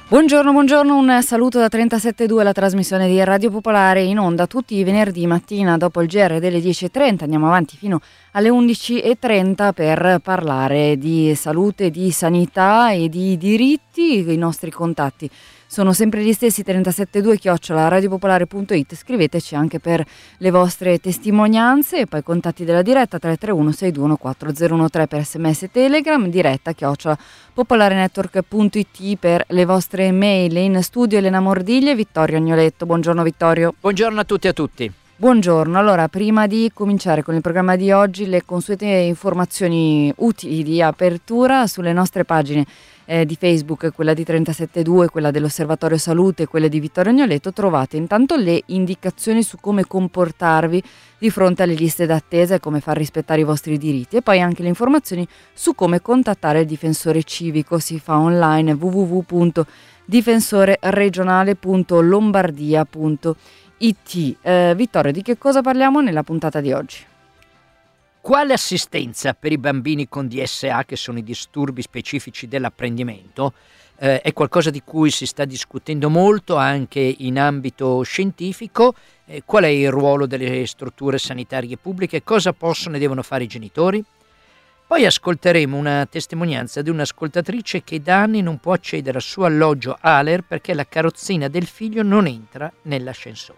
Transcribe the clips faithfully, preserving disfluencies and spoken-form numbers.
Buongiorno, buongiorno, un saluto da trentasette due, la trasmissione di Radio Popolare in onda tutti i venerdì mattina dopo il G R delle dieci e trenta. Andiamo avanti fino alle undici e trenta per parlare di salute, di sanità e di diritti. I nostri contatti sono sempre gli stessi: trentasette due chiocciola radiopopolare punto it. Scriveteci anche per le vostre testimonianze, e poi contatti della diretta tre tre uno sei due uno quattro zero uno tre per sms e telegram, diretta chiocciola popolarenetwork punto it per le vostre mail. In studio Elena Mordiglia e Vittorio Agnoletto. Buongiorno Vittorio. Buongiorno a tutti e a tutti. Buongiorno, allora prima di cominciare con il programma di oggi, le consuete informazioni utili di apertura sulle nostre pagine eh, di Facebook, quella di trentasette due, quella dell'Osservatorio Salute e quella di Vittorio Agnoletto. Trovate intanto le indicazioni su come comportarvi di fronte alle liste d'attesa e come far rispettare i vostri diritti, e poi anche le informazioni su come contattare il difensore civico. Si fa online w w w punto difensoreregionale punto lombardia punto it. Eh, Vittorio, di che cosa parliamo nella puntata di oggi? Quale assistenza per i bambini con D S A, che sono i disturbi specifici dell'apprendimento, eh, è qualcosa di cui si sta discutendo molto anche in ambito scientifico. Eh, qual è il ruolo delle strutture sanitarie pubbliche? Cosa possono e devono fare i genitori? Poi ascolteremo una testimonianza di un'ascoltatrice che da anni non può accedere al suo alloggio A L E R perché la carrozzina del figlio non entra nell'ascensore.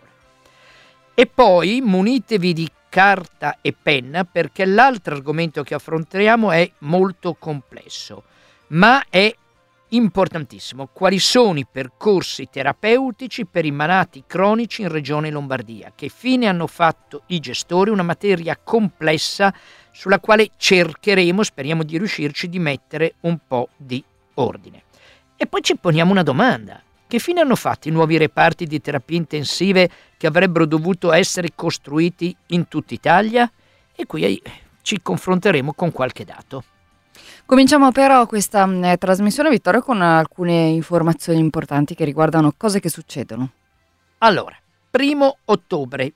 E poi munitevi di carta e penna, perché l'altro argomento che affronteremo è molto complesso, ma è importantissimo. Quali sono i percorsi terapeutici per i malati cronici in Regione Lombardia? Che fine hanno fatto i gestori? Una materia complessa sulla quale cercheremo, speriamo di riuscirci, di mettere un po' di ordine. E poi ci poniamo una domanda: che fine hanno fatto i nuovi reparti di terapie intensive che avrebbero dovuto essere costruiti in tutta Italia? E qui ci confronteremo con qualche dato. Cominciamo però questa eh, trasmissione, Vittorio, con alcune informazioni importanti che riguardano cose che succedono. Allora, primo ottobre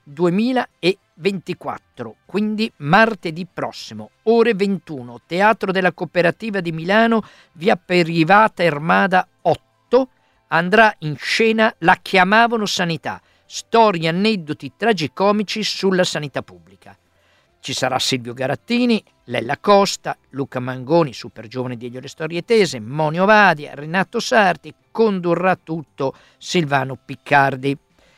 duemilaventiquattro, quindi martedì prossimo, ore ventuno, Teatro della Cooperativa di Milano, via Perivata Ermada otto, andrà in scena La chiamavano sanità, storie, aneddoti tragicomici sulla sanità pubblica. Ci sarà Silvio Garattini, Lella Costa, Luca Mangoni, super giovane di Elio Le Storie Tese, Monio Vadia, Renato Sarti, condurrà tutto Silvano Piccardi.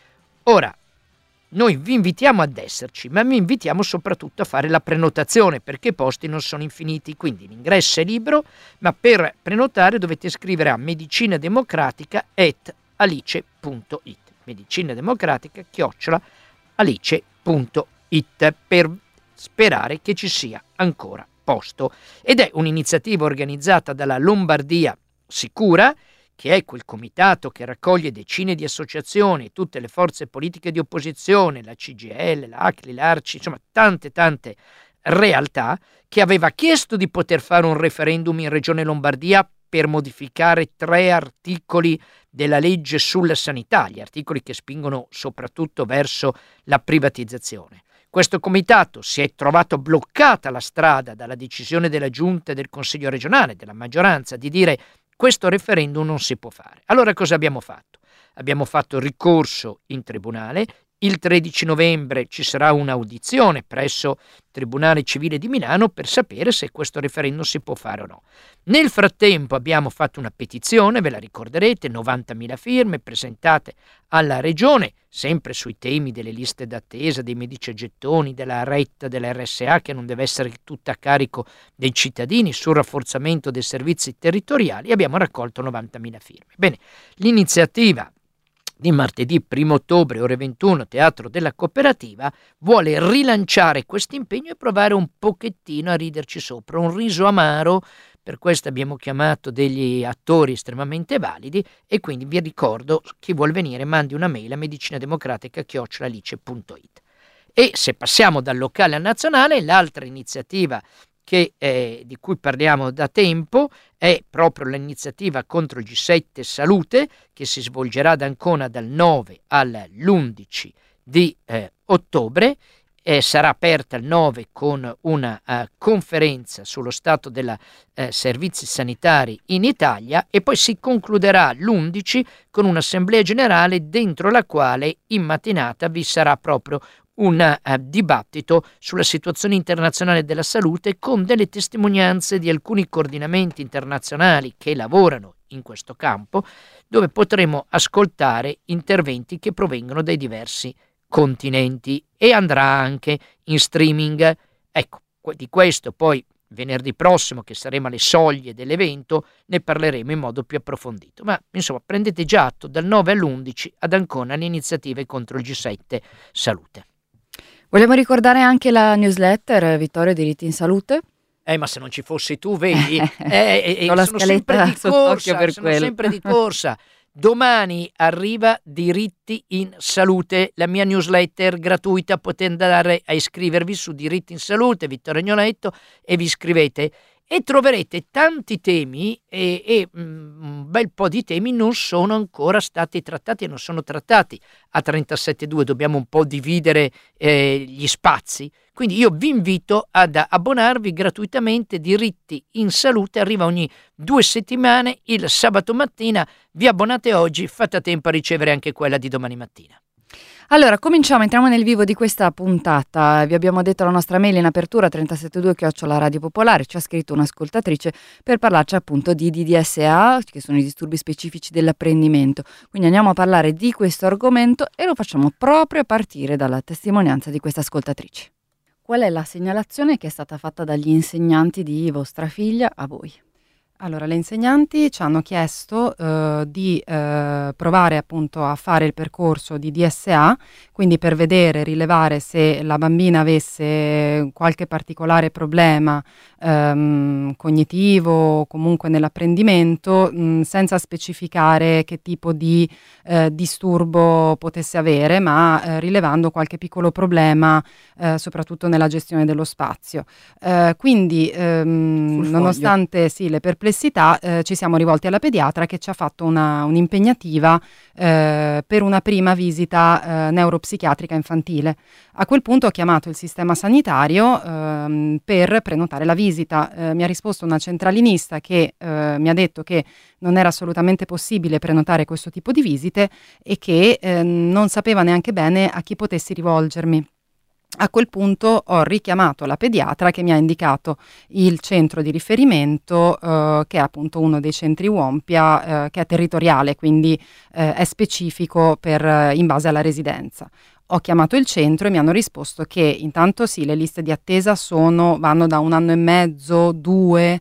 Ora, noi vi invitiamo ad esserci, ma vi invitiamo soprattutto a fare la prenotazione, perché i posti non sono infiniti, quindi l'ingresso è libero, ma per prenotare dovete scrivere a medicinademocratica chiocciola alice punto it, medicinademocratica chiocciola alice punto it, per sperare che ci sia ancora posto. Ed è un'iniziativa organizzata dalla Lombardia Sicura, che è quel comitato che raccoglie decine di associazioni, tutte le forze politiche di opposizione, la C G I L, l'A C L I, l'Arci, insomma tante tante realtà, che aveva chiesto di poter fare un referendum in Regione Lombardia per modificare tre articoli della legge sulla sanità, gli articoli che spingono soprattutto verso la privatizzazione. Questo comitato si è trovato bloccata la strada dalla decisione della Giunta e del Consiglio regionale, della maggioranza, di dire questo referendum non si può fare. Allora cosa abbiamo fatto? Abbiamo fatto ricorso in tribunale. Il tredici novembre ci sarà un'audizione presso il Tribunale Civile di Milano per sapere se questo referendum si può fare o no. Nel frattempo abbiamo fatto una petizione, ve la ricorderete, novantamila firme presentate alla Regione, sempre sui temi delle liste d'attesa, dei medici a gettoni, della retta dell'R S A, che non deve essere tutta a carico dei cittadini, sul rafforzamento dei servizi territoriali. Abbiamo raccolto novantamila firme. Bene, l'iniziativa di martedì primo ottobre, ore ventuno, Teatro della Cooperativa, vuole rilanciare questo impegno e provare un pochettino a riderci sopra, un riso amaro. Per questo abbiamo chiamato degli attori estremamente validi, e quindi vi ricordo, chi vuol venire mandi una mail a medicinademocratica chiocciola alice punto it. E se passiamo dal locale al nazionale, l'altra iniziativa che, eh, di cui parliamo da tempo è proprio l'iniziativa contro il G sette Salute, che si svolgerà ad Ancona dal nove all'undici di eh, ottobre, eh, sarà aperta il nove con una uh, conferenza sullo stato dei uh, servizi sanitari in Italia, e poi si concluderà l'undici con un'assemblea generale dentro la quale in mattinata vi sarà proprio un uh, dibattito sulla situazione internazionale della salute, con delle testimonianze di alcuni coordinamenti internazionali che lavorano in questo campo, dove potremo ascoltare interventi che provengono dai diversi continenti, e andrà anche in streaming. Ecco, di questo poi venerdì prossimo, che saremo alle soglie dell'evento, ne parleremo in modo più approfondito. Ma insomma, prendete già atto, dal nove all'undici ad Ancona le iniziative contro il G sette Salute. Vogliamo ricordare anche la newsletter Vittorio Diritti in Salute? Eh, ma se non ci fossi tu, vedi, eh, eh, eh, Ho la sono sempre di corsa, per sono quello. sempre di corsa. Domani arriva Diritti in Salute, la mia newsletter gratuita. Potete andare a iscrivervi su Diritti in Salute, Vittorio Agnoletto, e vi iscrivete e troverete tanti temi, e, e mm, un bel po' di temi non sono ancora stati trattati e non sono trattati a trentasette due. Dobbiamo un po' dividere eh, gli spazi, quindi io vi invito ad abbonarvi gratuitamente. Diritti in Salute arriva ogni due settimane il sabato mattina. Vi abbonate oggi, fate a tempo a ricevere anche quella di domani mattina. Allora, cominciamo, entriamo nel vivo di questa puntata. Vi abbiamo detto la nostra mail in apertura, trentasette due chiocciola Radio Popolare. Ci ha scritto un'ascoltatrice per parlarci appunto di D D S A, che sono i disturbi specifici dell'apprendimento. Quindi andiamo a parlare di questo argomento e lo facciamo proprio a partire dalla testimonianza di questa ascoltatrice. Qual è la segnalazione che è stata fatta dagli insegnanti di vostra figlia a voi? Allora, le insegnanti ci hanno chiesto eh, di eh, provare appunto a fare il percorso di D S A, quindi per vedere, rilevare se la bambina avesse qualche particolare problema ehm, cognitivo o comunque nell'apprendimento, mh, senza specificare che tipo di eh, disturbo potesse avere, ma eh, rilevando qualche piccolo problema eh, soprattutto nella gestione dello spazio. Eh, quindi ehm, nonostante sì, le perplessità, Eh, ci siamo rivolti alla pediatra, che ci ha fatto una, un'impegnativa eh, per una prima visita eh, neuropsichiatrica infantile. A quel punto ho chiamato il sistema sanitario ehm, per prenotare la visita. Eh, mi ha risposto una centralinista che eh, mi ha detto che non era assolutamente possibile prenotare questo tipo di visite e che eh, non sapeva neanche bene a chi potessi rivolgermi. A quel punto ho richiamato la pediatra, che mi ha indicato il centro di riferimento, eh, che è appunto uno dei centri Wompia, eh, che è territoriale, quindi eh, è specifico per, eh, in base alla residenza. Ho chiamato il centro e mi hanno risposto che intanto sì, le liste di attesa sono, vanno da un anno e mezzo, due,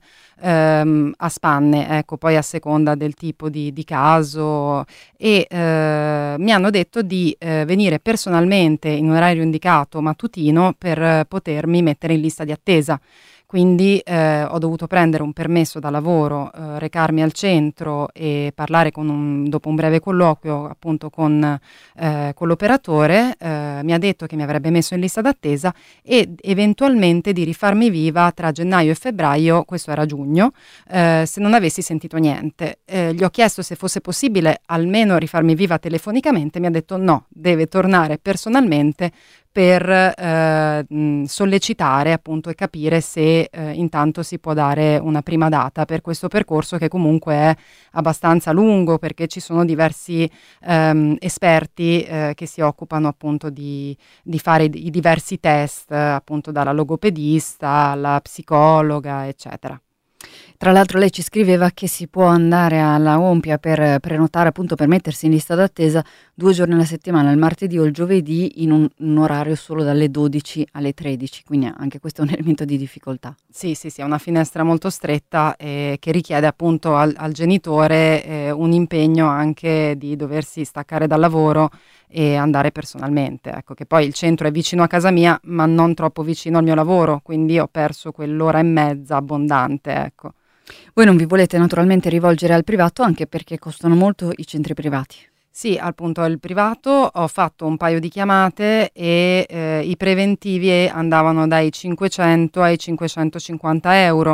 ehm, a spanne, ecco, poi a seconda del tipo di, di caso, e eh, mi hanno detto di eh, venire personalmente in un orario indicato mattutino per eh, potermi mettere in lista di attesa. Quindi eh, ho dovuto prendere un permesso da lavoro, eh, recarmi al centro e parlare con un, dopo un breve colloquio appunto con, eh, con l'operatore. Eh, mi ha detto che mi avrebbe messo in lista d'attesa e eventualmente di rifarmi viva tra gennaio e febbraio, questo era giugno, eh, se non avessi sentito niente. Eh, gli ho chiesto se fosse possibile almeno rifarmi viva telefonicamente, mi ha detto no, deve tornare personalmente per eh, mh, sollecitare appunto e capire se eh, intanto si può dare una prima data per questo percorso, che comunque è abbastanza lungo, perché ci sono diversi ehm, esperti eh, che si occupano appunto di, di fare i, i diversi test, eh, appunto dalla logopedista alla psicologa, eccetera. Tra l'altro lei ci scriveva che si può andare alla Wompia per prenotare, appunto per mettersi in lista d'attesa due giorni alla settimana, il martedì o il giovedì, in un, un orario solo dalle dodici alle tredici, quindi anche questo è un elemento di difficoltà. Sì, sì, sì, è una finestra molto stretta eh, che richiede appunto al, al genitore eh, un impegno anche di doversi staccare dal lavoro e andare personalmente. Ecco, che poi il centro è vicino a casa mia, ma non troppo vicino al mio lavoro, quindi ho perso quell'ora e mezza abbondante, ecco. Voi non vi volete naturalmente rivolgere al privato, anche perché costano molto i centri privati? Sì, appunto al privato ho fatto un paio di chiamate e eh, i preventivi andavano dai cinquecento ai cinquecentocinquanta euro.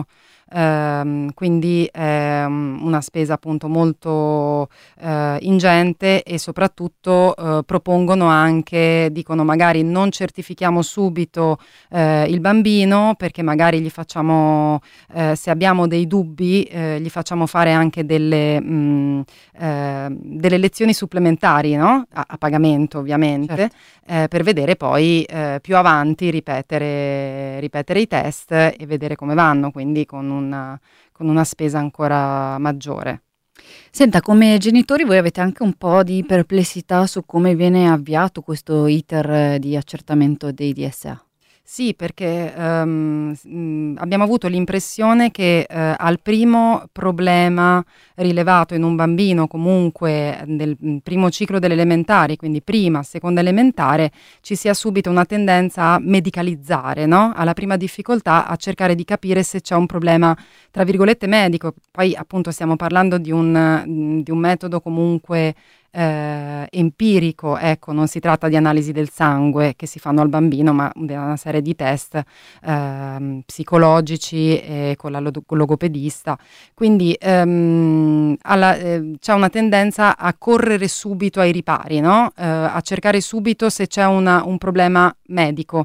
ehm, quindi è um, una spesa appunto molto eh, ingente, e soprattutto eh, propongono anche, dicono magari non certifichiamo subito eh, il bambino, perché magari gli facciamo, eh, se abbiamo dei dubbi, eh, gli facciamo fare anche delle, mh, eh, delle lezioni supplementari, no? a, a pagamento ovviamente, Certo. eh, per vedere poi eh, più avanti ripetere, ripetere i test e vedere come vanno, quindi con una, con una spesa ancora maggiore. Senta, come genitori voi avete anche un po' di perplessità su come viene avviato questo iter eh, di accertamento dei D S A? Sì, perché ehm, s- mh, abbiamo avuto l'impressione che eh, al primo problema rilevato in un bambino, comunque nel mh, primo ciclo delle elementari, quindi prima, seconda elementare, ci sia subito una tendenza a medicalizzare, no? Alla prima difficoltà a cercare di capire se c'è un problema, tra virgolette, medico. Poi appunto stiamo parlando di un, mh, di un metodo comunque eh, empirico, ecco, non si tratta di analisi del sangue che si fanno al bambino, ma di una serie di test ehm, psicologici e con la log- logopedista. Quindi ehm, alla- eh, c'è una tendenza a correre subito ai ripari, no? Eh, a cercare subito se c'è una- un problema medico.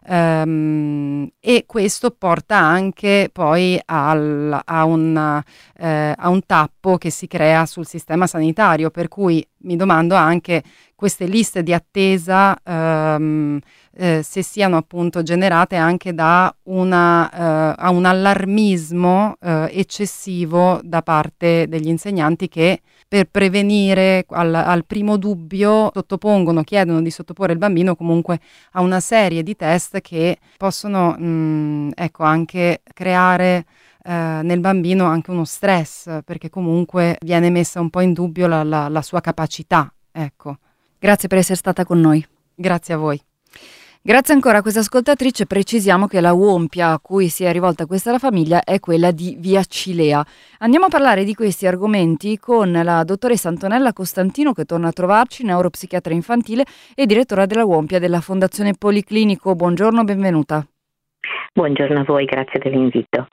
Ehm, e questo porta anche poi al- a, un, eh, a un tappo che si crea sul sistema sanitario, per cui mi domando anche queste liste di attesa ehm, eh, se siano appunto generate anche da una, eh, a un allarmismo eh, eccessivo da parte degli insegnanti, che per prevenire al, al primo dubbio sottopongono, chiedono di sottoporre il bambino comunque a una serie di test che possono mh, ecco, anche creare eh, nel bambino anche uno stress, perché comunque viene messa un po' in dubbio la, la, la sua capacità. Ecco. Grazie per essere stata con noi. Grazie a voi. Grazie ancora a questa ascoltatrice. Precisiamo che la Uompia a cui si è rivolta questa la famiglia è quella di Via Cilea. Andiamo a parlare di questi argomenti con la dottoressa Antonella Costantino, che torna a trovarci, neuropsichiatra infantile e direttora della Uompia della Fondazione Policlinico. Buongiorno, benvenuta. Buongiorno a voi, grazie dell'invito.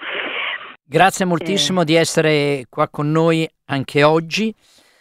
Grazie moltissimo eh. di essere qua con noi anche oggi.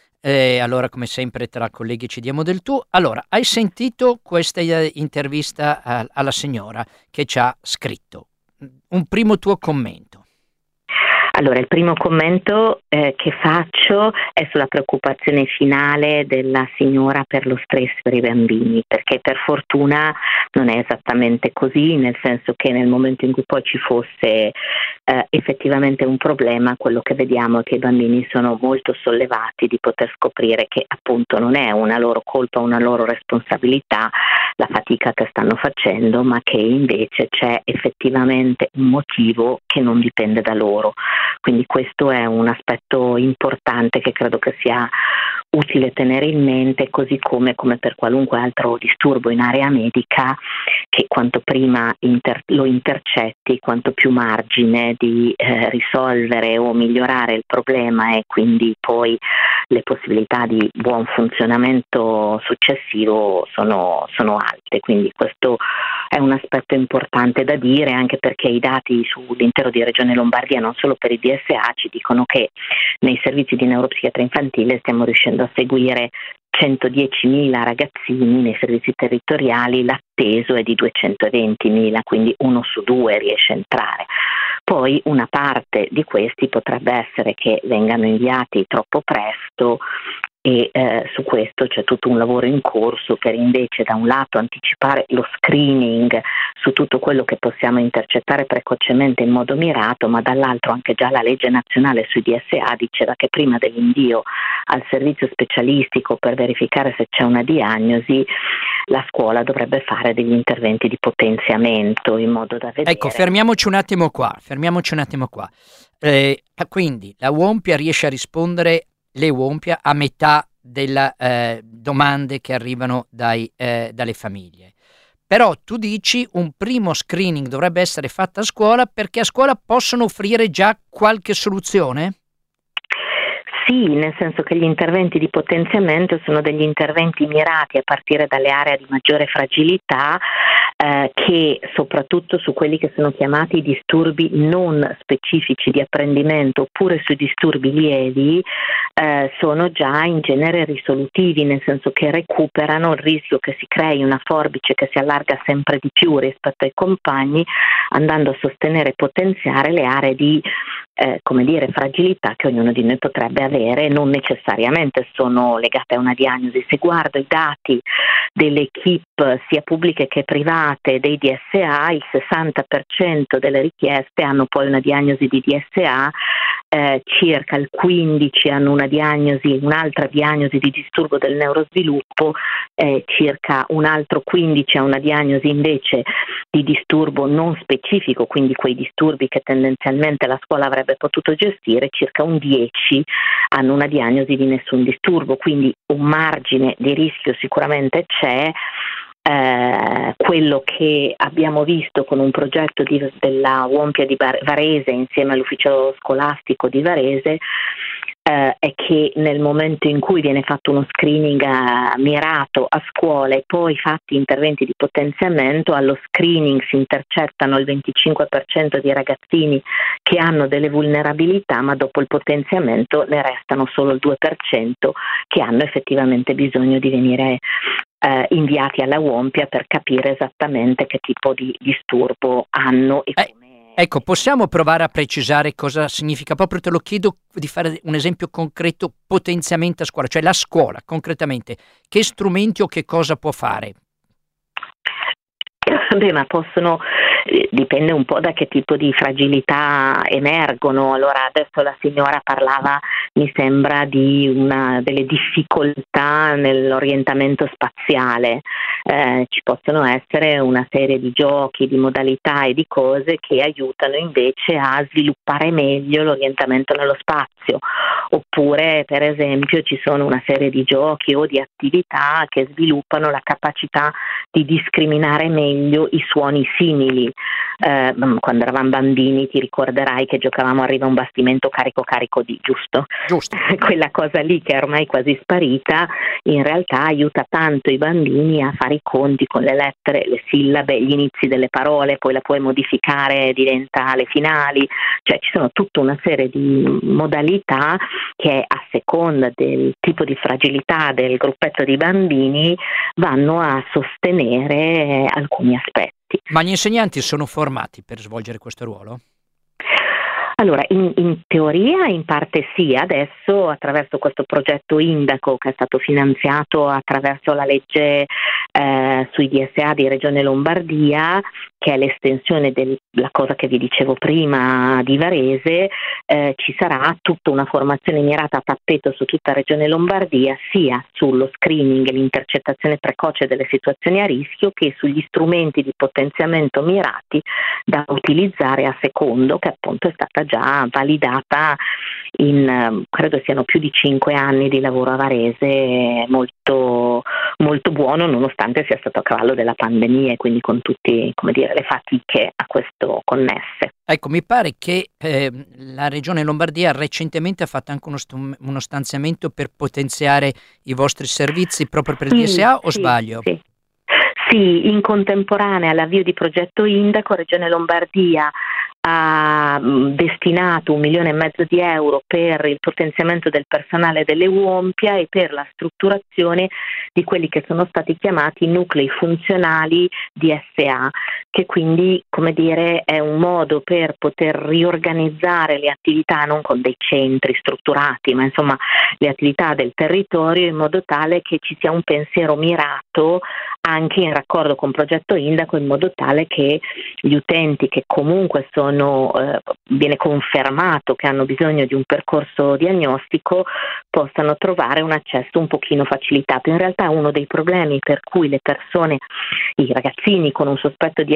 Eh, allora, come sempre, tra colleghi ci diamo del tu. Allora, hai sentito questa intervista a, alla signora che ci ha scritto. Un primo tuo commento. Allora, il primo commento eh, che faccio è sulla preoccupazione finale della signora per lo stress per i bambini, perché per fortuna non è esattamente così, nel senso che nel momento in cui poi ci fosse eh, effettivamente un problema, quello che vediamo è che i bambini sono molto sollevati di poter scoprire che appunto non è una loro colpa, una loro responsabilità la fatica che stanno facendo, ma che invece c'è effettivamente un motivo che non dipende da loro. Quindi questo è un aspetto importante che credo che sia utile tenere in mente, così come, come per qualunque altro disturbo in area medica, che quanto prima inter- lo intercetti, quanto più margine di eh, risolvere o migliorare il problema e quindi poi le possibilità di buon funzionamento successivo sono, sono alte. Quindi questo è un aspetto importante da dire, anche perché i dati sull'intero di Regione Lombardia, non solo per i D S A, ci dicono che nei servizi di neuropsichiatria infantile stiamo riuscendo a seguire centodiecimila ragazzini, nei servizi territoriali l'atteso è di duecentoventimila, quindi uno su due riesce a entrare. Poi una parte di questi potrebbe essere che vengano inviati troppo presto, e eh, su questo c'è tutto un lavoro in corso per invece da un lato anticipare lo screening su tutto quello che possiamo intercettare precocemente in modo mirato, ma dall'altro anche già la legge nazionale sui D S A diceva che prima dell'invio al servizio specialistico per verificare se c'è una diagnosi la scuola dovrebbe fare degli interventi di potenziamento in modo da vedere. Ecco, fermiamoci un attimo qua, fermiamoci un attimo qua. Eh, quindi la Uompia riesce a rispondere, le Uompia, a metà delle eh, domande che arrivano dai, eh, dalle famiglie. Però tu dici un primo screening dovrebbe essere fatto a scuola, perché a scuola possono offrire già qualche soluzione? Sì, nel senso che gli interventi di potenziamento sono degli interventi mirati a partire dalle aree di maggiore fragilità eh, che soprattutto su quelli che sono chiamati disturbi non specifici di apprendimento oppure sui disturbi lievi eh, sono già in genere risolutivi, nel senso che recuperano il rischio che si crei una forbice che si allarga sempre di più rispetto ai compagni, andando a sostenere e potenziare le aree di Eh, come dire, fragilità che ognuno di noi potrebbe avere, non necessariamente sono legate a una diagnosi. Se guardo i dati delle equip sia pubbliche che private dei D S A, il sessanta per cento delle richieste hanno poi una diagnosi di D S A, eh, circa il quindici per cento hanno una diagnosi, un'altra diagnosi di disturbo del neurosviluppo, eh, circa un altro quindici per cento ha una diagnosi invece di disturbo non specifico, quindi quei disturbi che tendenzialmente la scuola avrebbe potuto gestire, circa un dieci hanno una diagnosi di nessun disturbo, quindi un margine di rischio sicuramente c'è. Eh, quello che abbiamo visto con un progetto di, della Wompia di Varese insieme all'ufficio scolastico di Varese eh, è che nel momento in cui viene fatto uno screening eh, mirato a scuola e poi fatti interventi di potenziamento, allo screening si intercettano il venticinque per cento di ragazzini che hanno delle vulnerabilità, ma dopo il potenziamento ne restano solo il due per cento che hanno effettivamente bisogno di venire eh, inviati alla Wompia per capire esattamente che tipo di disturbo hanno e eh. come. Ecco, possiamo provare a precisare cosa significa? Proprio te lo chiedo di fare un esempio concreto, potenziamento a scuola, cioè la scuola concretamente, che strumenti o che cosa può fare? Beh, ma possono, eh, dipende un po' da che tipo di fragilità emergono. Allora adesso la signora parlava, mi sembra, di una delle difficoltà nell'orientamento spaziale. Eh, ci possono essere una serie di giochi, di modalità e di cose che aiutano invece a sviluppare meglio l'orientamento nello spazio. Oppure, per esempio, ci sono una serie di giochi o di attività che sviluppano la capacità di discriminare meglio i suoni simili. Eh, quando eravamo bambini ti ricorderai che giocavamo arriva un bastimento carico carico di, giusto? Giusto. Quella cosa lì che è ormai quasi sparita, in realtà aiuta tanto i bambini a fare i conti con le lettere, le sillabe, gli inizi delle parole, poi la puoi modificare, diventa le finali, cioè ci sono tutta una serie di modalità che a seconda del tipo di fragilità del gruppetto di bambini vanno a sostenere alcuni aspetti. Ma gli insegnanti sono formati per svolgere questo ruolo? Allora, in, in teoria in parte sì, adesso attraverso questo progetto Indaco che è stato finanziato attraverso la legge eh, sui D S A di Regione Lombardia, che è l'estensione della cosa che vi dicevo prima di Varese, eh, ci sarà tutta una formazione mirata a tappeto su tutta Regione Lombardia, sia sullo screening e l'intercettazione precoce delle situazioni a rischio che sugli strumenti di potenziamento mirati da utilizzare a secondo, che appunto è stata già validata in, credo siano più di cinque anni di lavoro a Varese, molto, molto buono, nonostante sia stato a cavallo della pandemia e quindi con tutti, come dire, le fatiche a questo connesse. Ecco, mi pare che eh, la Regione Lombardia recentemente ha fatto anche uno, stum- uno stanziamento per potenziare i vostri servizi proprio per il sì, D S A o sì, sbaglio? Sì. Sì, in contemporanea all'avvio di progetto Indaco, Regione Lombardia ha mh, destinato un milione e mezzo di euro per il potenziamento del personale delle Wompia e per la strutturazione di quelli che sono stati chiamati nuclei funzionali D S A, che quindi, come dire, è un modo per poter riorganizzare le attività non con dei centri strutturati, ma insomma le attività del territorio in modo tale che ci sia un pensiero mirato anche in raccordo con progetto Indaco, in modo tale che gli utenti che comunque sono, eh, viene confermato che hanno bisogno di un percorso diagnostico, possano trovare un accesso un pochino facilitato. In realtà uno dei problemi per cui le persone, i ragazzini con un sospetto D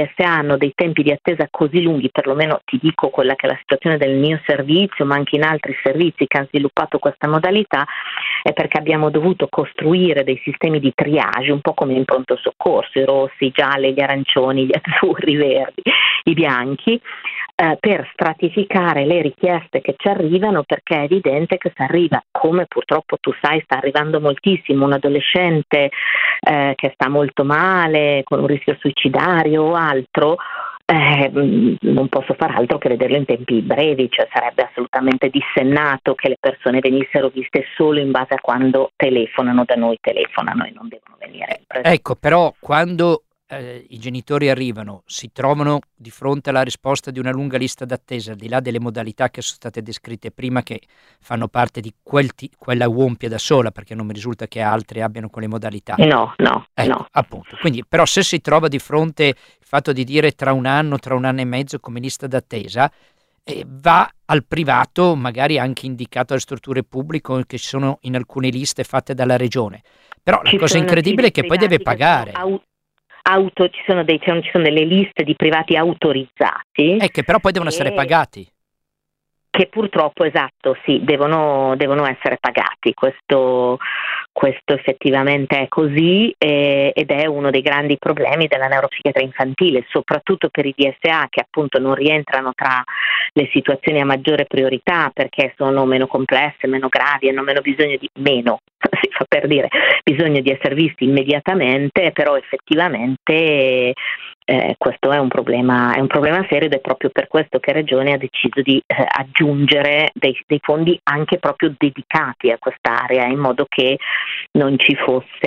S A hanno dei tempi di attesa così lunghi, perlomeno ti dico quella che è la situazione del mio servizio, ma anche in altri servizi che hanno sviluppato questa modalità, è perché abbiamo dovuto costruire dei sistemi di triage, un po' come in pronto soccorso, i rossi, i gialli, gli arancioni, gli azzurri, i verdi, i bianchi, eh, per stratificare le richieste che ci arrivano, perché è evidente che se arriva, come purtroppo tu sai sta arrivando moltissimo, un adolescente eh, che sta molto male, con un rischio suicidario o altro, Eh, non posso far altro che vederlo in tempi brevi, cioè sarebbe assolutamente dissennato che le persone venissero viste solo in base a quando telefonano, da noi telefonano e non devono venire. Ecco, però quando eh, i genitori arrivano, si trovano di fronte alla risposta di una lunga lista d'attesa, al di là delle modalità che sono state descritte prima, che fanno parte di quel ti- quella Uompia da sola, perché non mi risulta che altri abbiano quelle modalità. No, no, ecco, no. Appunto. Quindi, però se si trova di fronte il fatto di dire tra un anno, tra un anno e mezzo come lista d'attesa, eh, va al privato, magari anche indicato alle strutture pubbliche che sono in alcune liste fatte dalla regione. Però la Ci cosa sono incredibile è che poi deve privati che pagare. sono au- auto, ci sono dei, ci sono delle liste di privati autorizzati. Eh, che però poi devono e... essere pagati. Che purtroppo, esatto, sì, devono, devono essere pagati. Questo, questo effettivamente è così eh, ed è uno dei grandi problemi della neuropsichiatria infantile, soprattutto per i D S A, che appunto non rientrano tra le situazioni a maggiore priorità perché sono meno complesse, meno gravi, hanno meno bisogno di meno, si fa per dire, bisogno di essere visti immediatamente, però effettivamente Eh, questo è un problema, è un problema serio, ed è proprio per questo che Regione ha deciso di eh, aggiungere dei, dei fondi anche proprio dedicati a quest'area, in modo che non ci fosse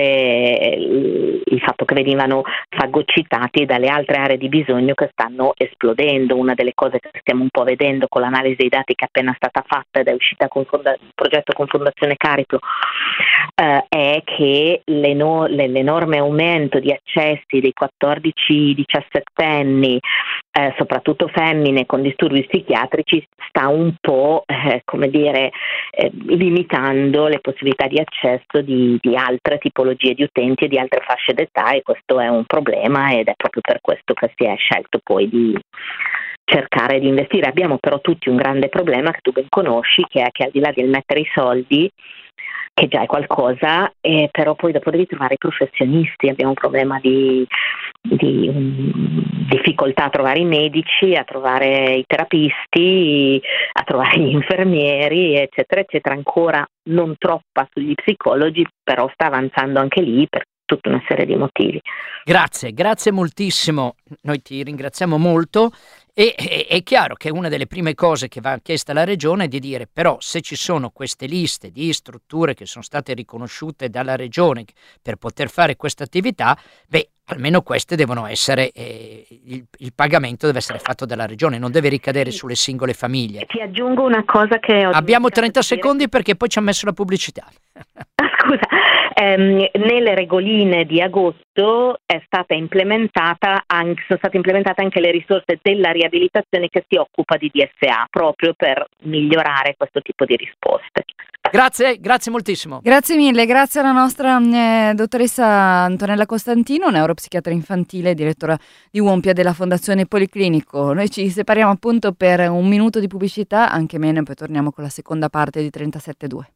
il, il fatto che venivano fagocitati dalle altre aree di bisogno che stanno esplodendo. Una delle cose che stiamo un po' vedendo con l'analisi dei dati che è appena stata fatta ed è uscita con fonda- il progetto con Fondazione Cariplo eh, è che l'eno- l'enorme aumento di accessi dei quattordici diciassettenni, eh, soprattutto femmine con disturbi psichiatrici, sta un po' eh, come dire eh, limitando le possibilità di accesso di, di altre tipologie di utenti e di altre fasce d'età, e questo è un problema, ed è proprio per questo che si è scelto poi di cercare di investire. Abbiamo però tutti un grande problema che tu ben conosci, che è che al di là del mettere i soldi, che già è qualcosa, eh, però poi dopo devi trovare i professionisti. Abbiamo un problema di, di um, difficoltà a trovare i medici, a trovare i terapisti, a trovare gli infermieri, eccetera, eccetera. Ancora non troppa sugli psicologi, però sta avanzando anche lì per tutta una serie di motivi. Grazie, grazie moltissimo. Noi ti ringraziamo molto. E è, è chiaro che una delle prime cose che va chiesta alla Regione è di dire: però se ci sono queste liste di strutture che sono state riconosciute dalla Regione per poter fare questa attività, beh, almeno queste devono essere, eh, il, il pagamento deve essere fatto dalla Regione, non deve ricadere sulle singole famiglie. Ti aggiungo una cosa che ho Abbiamo trenta di dire. secondi perché poi ci ha messo la pubblicità. Ah, scusa, ehm, nelle regoline di agosto è stata implementata anche, sono state implementate anche le risorse della riabilitazione che si occupa di D S A, proprio per migliorare questo tipo di risposte. Grazie, grazie moltissimo. Grazie mille, grazie alla nostra eh, dottoressa Antonella Costantino, neuropsichiatra infantile e direttora di Uompia della Fondazione Policlinico. Noi ci separiamo appunto per un minuto di pubblicità, anche meno, e poi torniamo con la seconda parte di trentasette due.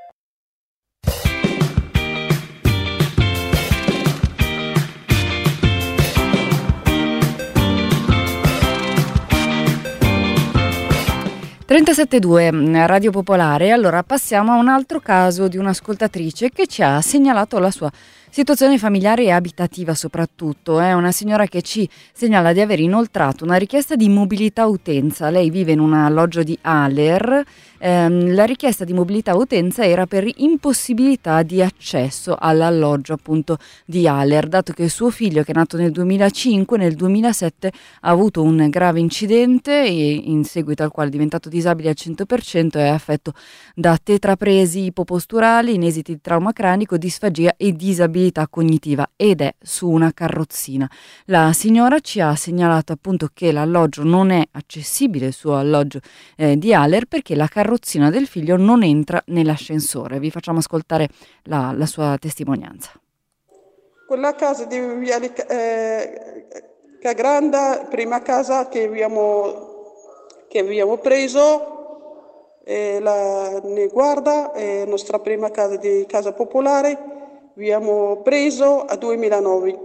trentasette due Radio Popolare. Allora passiamo a un altro caso di un'ascoltatrice che ci ha segnalato la sua situazione familiare e abitativa, soprattutto. È una signora che ci segnala di aver inoltrato una richiesta di mobilità utenza. Lei vive in un alloggio di Aler. Ehm, la richiesta di mobilità utenza era per impossibilità di accesso all'alloggio appunto di Aler, dato che suo figlio, che è nato nel duemilacinque, nel duemilasette ha avuto un grave incidente e in seguito al quale è diventato disabile al cento per cento e è affetto da tetrapresi ipoposturali, inesiti di trauma cranico, disfagia e disabilità cognitiva, ed è su una carrozzina. La signora ci ha segnalato appunto che l'alloggio non è accessibile, il suo alloggio eh, di Aler, perché la carrozzina del figlio non entra nell'ascensore. Vi facciamo ascoltare la, la sua testimonianza. Quella casa di Viale eh, che grande, prima casa che abbiamo, che abbiamo preso, eh, la, ne guarda, è la nostra prima casa di casa popolare, abbiamo preso a duemilanove.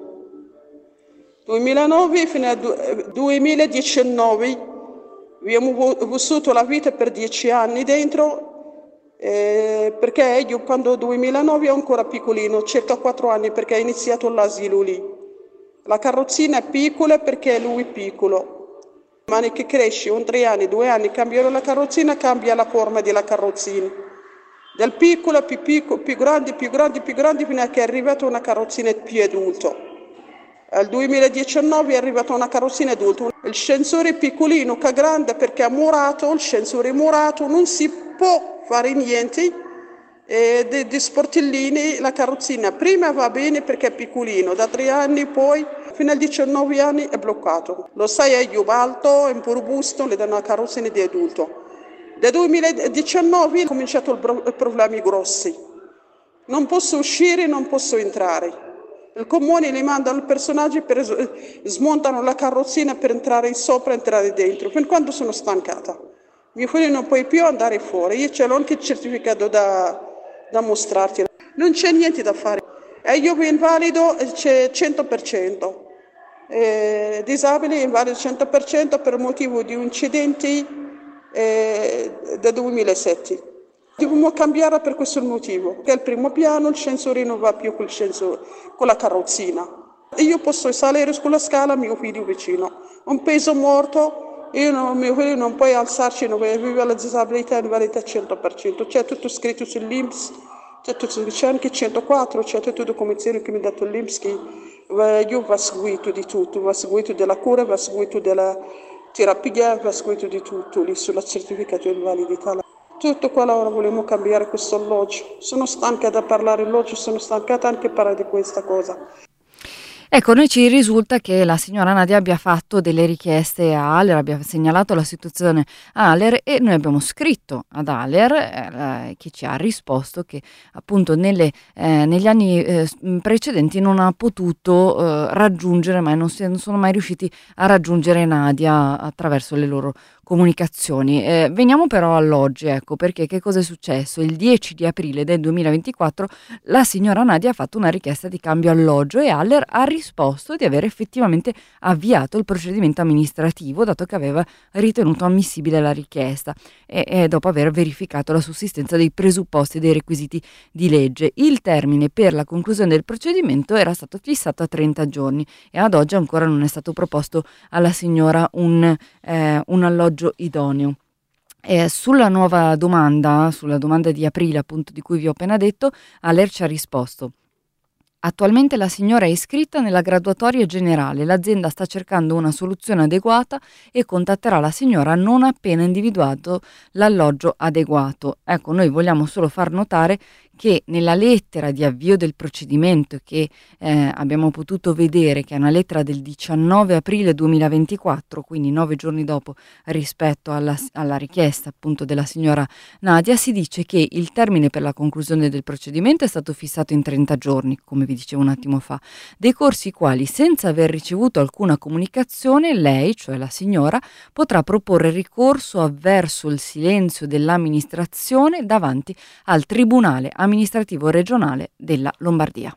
duemilanove fino al duemiladiciannove abbiamo vissuto la vita per dieci anni dentro, eh, perché io quando duemilanove ero ancora piccolino, circa quattro anni, perché ho iniziato l'asilo lì. La carrozzina è piccola perché lui è piccolo. Mani che cresce, un tre anni, due anni, cambiano la carrozzina, cambia la forma della carrozzina. Dal piccolo più piccolo, più grande, più grande, più grande, fino a che è arrivata una carrozzina più adulta. Al duemiladiciannove è arrivata una carrozzina adulta. Il scensore è piccolino, che è grande perché è murato, il scensore è murato, non si può fare niente eh, di, di sportellini. La carrozzina prima va bene perché è piccolino, da tre anni poi fino ai diciannove anni è bloccato. Lo sai, è più alto, è un po' robusto, le danno una carrozzina di adulto. Dal duemiladiciannove ho cominciato i problemi grossi. Non posso uscire, non posso entrare. Il comune li manda il personaggio, per, smontano la carrozzina per entrare in sopra e entrare dentro. Fin quando sono stancata. Mio figlio non può più andare fuori. Io ce l'ho anche il certificato da, da mostrarti. Non c'è niente da fare. E io invalido c'è cento per cento. Eh, disabile invalido cento per cento per motivo di incidenti eh, del duemilasette. Dobbiamo cambiare per questo motivo, che al primo piano il scensore non va più col scensore, con la carrozzina. Io posso salire sulla scala, mio figlio vicino. Un peso morto, io non, mio figlio non può alzarci, non aveva la disabilità invalida cento per cento. C'è tutto scritto sull'I N P S, c'è, tutto, c'è anche centoquattro, c'è tutto documentazione che mi ha dato l'I N P S, che io va seguito di tutto, va seguito della cura, va seguito della terapia, va seguito di tutto lì sulla certificato di invalidità. Tutto quello ora vogliamo cambiare questo alloggio. Sono stanca da parlare alloggio, sono stancata anche di parlare di questa cosa. Ecco, noi ci risulta che la signora Nadia abbia fatto delle richieste a Aller, abbia segnalato la situazione a Aller e noi abbiamo scritto ad Aller eh, che ci ha risposto che appunto nelle, eh, negli anni eh, precedenti non ha potuto eh, raggiungere, ma non, si, non sono mai riusciti a raggiungere Nadia attraverso le loro comunicazioni. Eh, veniamo però all'oggi, ecco, perché che cosa è successo? Il dieci di aprile del duemilaventiquattro la signora Nadia ha fatto una richiesta di cambio alloggio e Aller ha risposto di aver effettivamente avviato il procedimento amministrativo, dato che aveva ritenuto ammissibile la richiesta e, e dopo aver verificato la sussistenza dei presupposti e dei requisiti di legge. Il termine per la conclusione del procedimento era stato fissato a trenta giorni e ad oggi ancora non è stato proposto alla signora un, eh, un alloggio idoneo. Eh, sulla nuova domanda, sulla domanda di aprile appunto di cui vi ho appena detto, Aller ci ha risposto: attualmente la signora è iscritta nella graduatoria generale, l'azienda sta cercando una soluzione adeguata e contatterà la signora non appena individuato l'alloggio adeguato. Ecco, noi vogliamo solo far notare che nella lettera di avvio del procedimento che eh, abbiamo potuto vedere, che è una lettera del diciannove aprile duemilaventiquattro, quindi nove giorni dopo rispetto alla, alla richiesta appunto della signora Nadia, si dice che il termine per la conclusione del procedimento è stato fissato in trenta giorni, come vi dicevo un attimo fa, decorsi i quali, senza aver ricevuto alcuna comunicazione, lei, cioè la signora, potrà proporre ricorso avverso il silenzio dell'amministrazione davanti al Tribunale amministrativo regionale della Lombardia.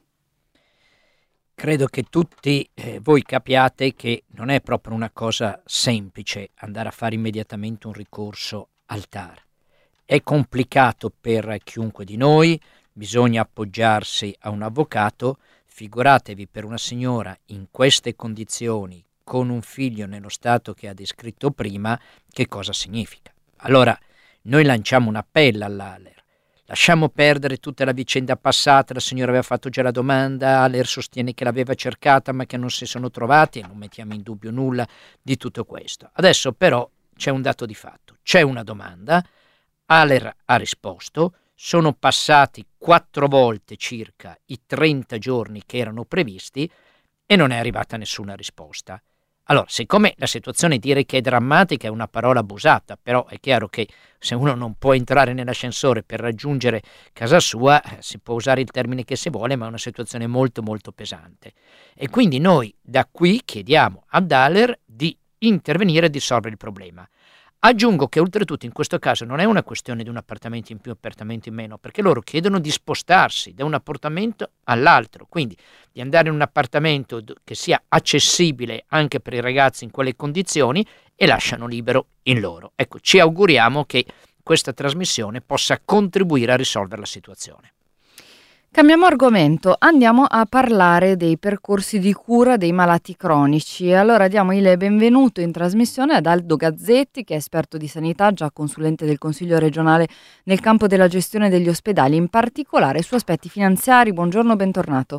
Credo che tutti eh, voi capiate che non è proprio una cosa semplice andare a fare immediatamente un ricorso al T A R. È complicato per chiunque di noi, bisogna appoggiarsi a un avvocato, figuratevi per una signora in queste condizioni, con un figlio nello stato che ha descritto prima, che cosa significa. Allora, noi lanciamo un appello all'Aller. Lasciamo perdere tutta la vicenda passata, la signora aveva fatto già la domanda, Aller sostiene che l'aveva cercata ma che non si sono trovati e non mettiamo in dubbio nulla di tutto questo. Adesso però c'è un dato di fatto, c'è una domanda, Aller ha risposto, sono passati quattro volte circa i trenta giorni che erano previsti e non è arrivata nessuna risposta. Allora, siccome la situazione dire che è drammatica è una parola abusata, però è chiaro che se uno non può entrare nell'ascensore per raggiungere casa sua, eh, si può usare il termine che si vuole, ma è una situazione molto molto pesante. E quindi noi da qui chiediamo ad Daler di intervenire e di risolvere il problema. Aggiungo che oltretutto in questo caso non è una questione di un appartamento in più, appartamento in meno, perché loro chiedono di spostarsi da un appartamento all'altro, quindi di andare in un appartamento che sia accessibile anche per i ragazzi in quelle condizioni e lasciano libero in loro. Ecco, ci auguriamo che questa trasmissione possa contribuire a risolvere la situazione. Cambiamo argomento, andiamo a parlare dei percorsi di cura dei malati cronici. Allora diamo il benvenuto in trasmissione ad Aldo Gazzetti, che è esperto di sanità, già consulente del Consiglio regionale nel campo della gestione degli ospedali, in particolare su aspetti finanziari. Buongiorno, bentornato.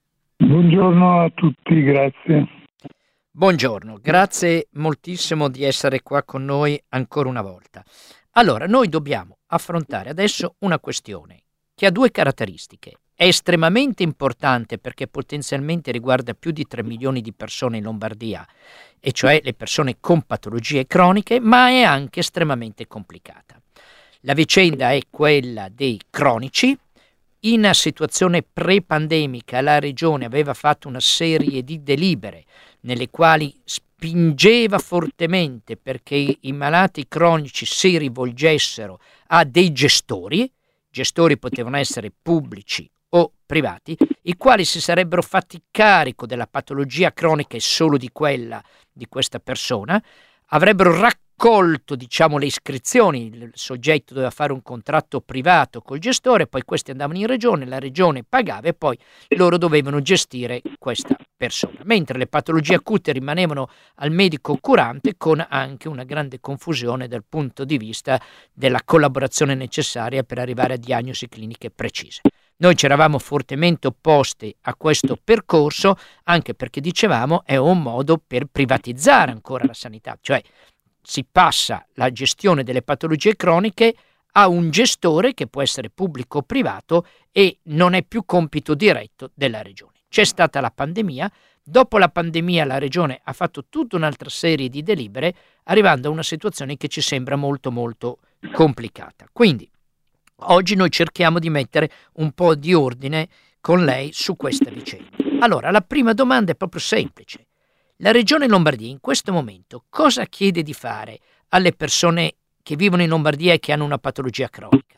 Buongiorno a tutti, grazie. Buongiorno, grazie moltissimo di essere qua con noi ancora una volta. Allora, noi dobbiamo affrontare adesso una questione che ha due caratteristiche. È estremamente importante perché potenzialmente riguarda più di tre milioni di persone in Lombardia, e cioè le persone con patologie croniche, ma è anche estremamente complicata. La vicenda è quella dei cronici. In situazione pre-pandemica la Regione aveva fatto una serie di delibere nelle quali spingeva fortemente perché i malati cronici si rivolgessero a dei gestori. Gestori potevano essere pubblici o privati, i quali si sarebbero fatti carico della patologia cronica e solo di quella di questa persona, avrebbero raccolto, diciamo, le iscrizioni, il soggetto doveva fare un contratto privato col gestore, poi questi andavano in regione, la regione pagava e poi loro dovevano gestire questa persona, mentre le patologie acute rimanevano al medico curante, con anche una grande confusione dal punto di vista della collaborazione necessaria per arrivare a diagnosi cliniche precise. Noi ci eravamo fortemente opposti a questo percorso, anche perché dicevamo è un modo per privatizzare ancora la sanità, cioè si passa la gestione delle patologie croniche a un gestore che può essere pubblico o privato e non è più compito diretto della regione. C'è stata la pandemia, dopo la pandemia la regione ha fatto tutta un'altra serie di delibere, arrivando a una situazione che ci sembra molto molto complicata. Quindi oggi noi cerchiamo di mettere un po' di ordine con lei su questa vicenda. Allora, la prima domanda è proprio semplice. La Regione Lombardia in questo momento cosa chiede di fare alle persone che vivono in Lombardia e che hanno una patologia cronica?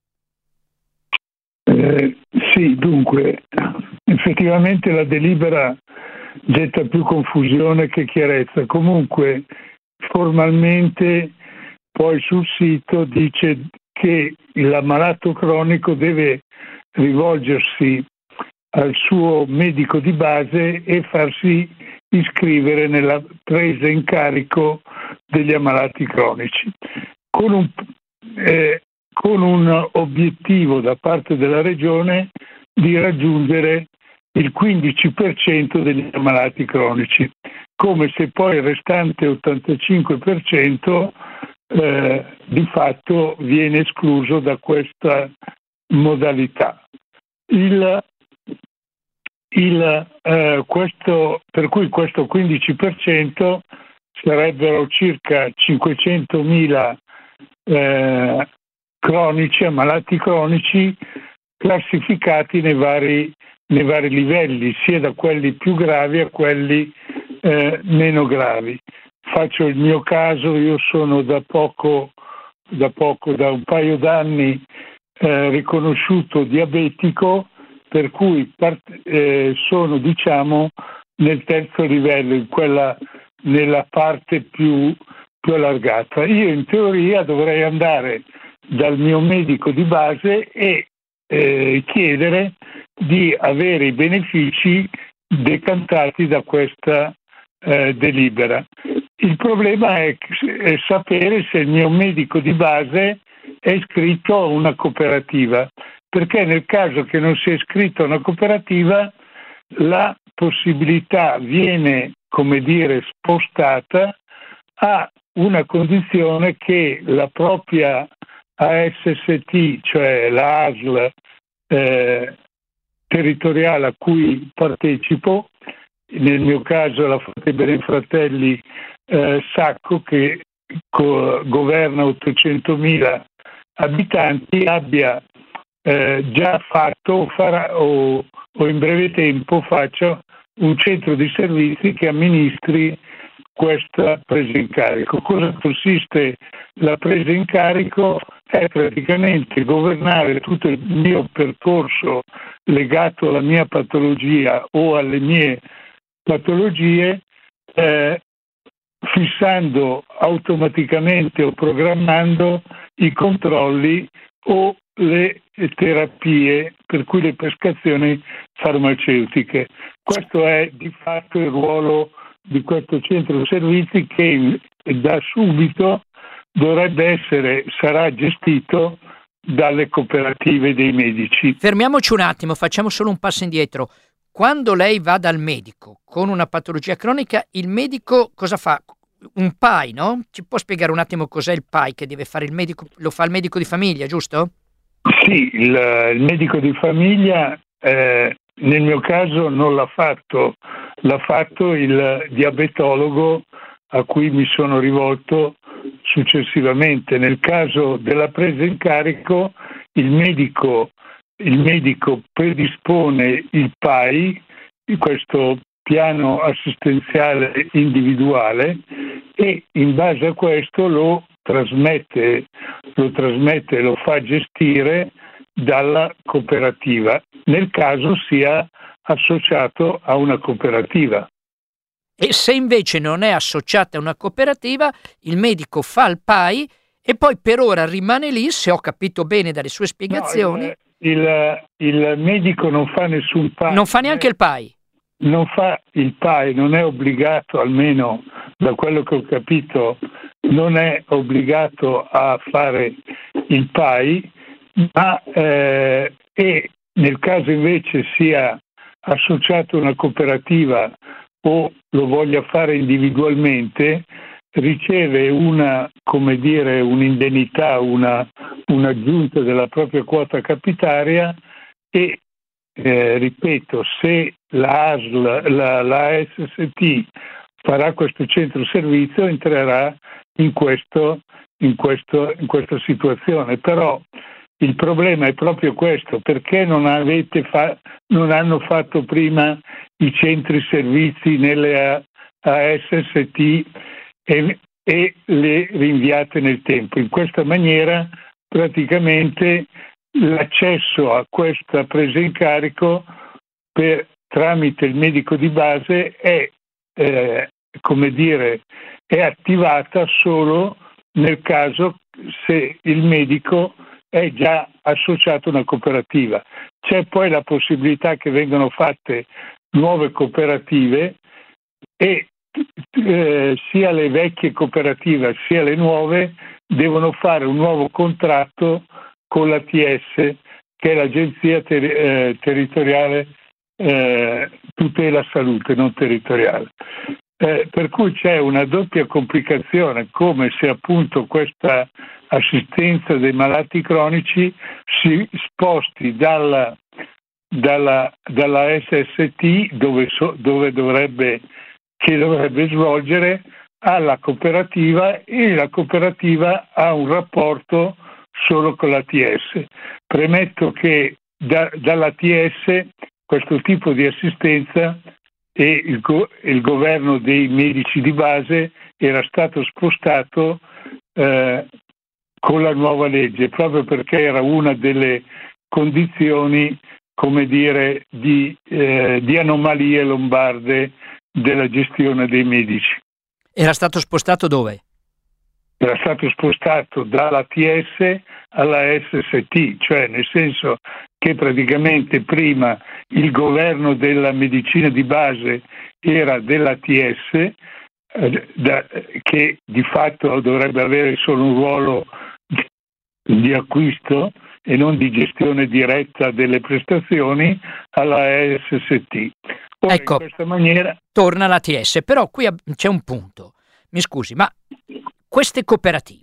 Eh, sì, dunque, effettivamente la delibera getta più confusione che chiarezza. Comunque, formalmente, poi sul sito dice che l'ammalato cronico deve rivolgersi al suo medico di base e farsi iscrivere nella presa in carico degli ammalati cronici, con un, eh, con un obiettivo da parte della Regione di raggiungere il quindici per cento degli ammalati cronici, come se poi il restante ottantacinque per cento eh, di fatto viene escluso da questa modalità. Il Il, eh, questo, per cui questo quindici per cento sarebbero circa cinquecentomila eh, cronici, ammalati cronici, classificati nei vari, nei vari livelli, sia da quelli più gravi a quelli eh, meno gravi. Faccio il mio caso, io sono da poco, da poco, da un paio d'anni eh, riconosciuto diabetico, per cui part- eh, sono, diciamo, nel terzo livello, in quella, nella parte più, più allargata. Io in teoria dovrei andare dal mio medico di base e eh, chiedere di avere i benefici decantati da questa eh, delibera. Il problema è, è sapere se il mio medico di base è iscritto a una cooperativa, perché nel caso che non sia iscritto a una cooperativa la possibilità viene, come dire, spostata a una condizione che la propria A S S T, cioè la A S L eh, territoriale a cui partecipo, nel mio caso la Forte Bene Fratelli eh, Sacco, che co- governa ottocentomila abitanti, abbia eh, già fatto o, farà, o, o in breve tempo faccia un centro di servizi che amministri questa presa in carico. Cosa consiste la presa in carico? È praticamente governare tutto il mio percorso legato alla mia patologia o alle mie patologie, eh, fissando automaticamente o programmando i controlli o le terapie, per cui le prescrizioni farmaceutiche. Questo è di fatto il ruolo di questo centro servizi, che da subito dovrebbe essere, sarà gestito dalle cooperative dei medici. Fermiamoci un attimo, facciamo solo un passo indietro. Quando lei va dal medico con una patologia cronica, il medico cosa fa? Un P A I, no? Ci può spiegare un attimo cos'è il P A I che deve fare il medico? Lo fa il medico di famiglia, giusto? Sì, il, il medico di famiglia eh, nel mio caso non l'ha fatto, l'ha fatto il diabetologo a cui mi sono rivolto successivamente. Nel caso della presa in carico, il medico, il medico predispone il P A I, questo piano assistenziale individuale, e in base a questo lo trasmette, lo trasmette, lo fa gestire dalla cooperativa, nel caso sia associato a una cooperativa. E se invece non è associata a una cooperativa, il medico fa il P A I e poi per ora rimane lì, se ho capito bene dalle sue spiegazioni. No, il, il, il medico non fa nessun P A I. Non fa neanche il P A I. Non fa il P A I, non è obbligato, almeno da quello che ho capito, non è obbligato a fare il P A I, ma eh, e nel caso invece sia associato a una cooperativa o lo voglia fare individualmente, riceve una, come dire, un'indennità, una, un'aggiunta della propria quota capitaria e, eh, ripeto, se la A S L, la, la A S S T farà questo centro servizio, entrerà in, questo, in, questo, in questa situazione. Però il problema è proprio questo: perché non avete fa- non hanno fatto prima i centri servizi nelle A S S T e, e le rinviate nel tempo? In questa maniera praticamente l'accesso a questa presa in carico per, tramite il medico di base è, eh, come dire, è attivata solo nel caso se il medico è già associato a una cooperativa. C'è poi la possibilità che vengano fatte nuove cooperative e eh, sia le vecchie cooperative sia le nuove devono fare un nuovo contratto con l'A T S, che è l'Agenzia ter- eh, Territoriale eh, Tutela Salute, non territoriale. Eh, per cui c'è una doppia complicazione, come se appunto questa assistenza dei malati cronici si sposti dalla, dalla, dalla S S T dove, so, dove dovrebbe, che dovrebbe svolgere, alla cooperativa, e la cooperativa ha un rapporto solo con l'A T S. Premetto che da, dall'A T S questo tipo di assistenza e il, go- il governo dei medici di base era stato spostato eh, con la nuova legge, proprio perché era una delle condizioni, come dire, di, eh, di anomalie lombarde della gestione dei medici. Era stato spostato dove? Era stato spostato dall'A T S alla S S T, cioè nel senso che praticamente prima il governo della medicina di base era dell'A T S, eh, da, che di fatto dovrebbe avere solo un ruolo di, di acquisto e non di gestione diretta delle prestazioni, alla S S T. Ora, ecco, in questa maniera torna l'A T S, però qui c'è un punto. Mi scusi, ma queste cooperative,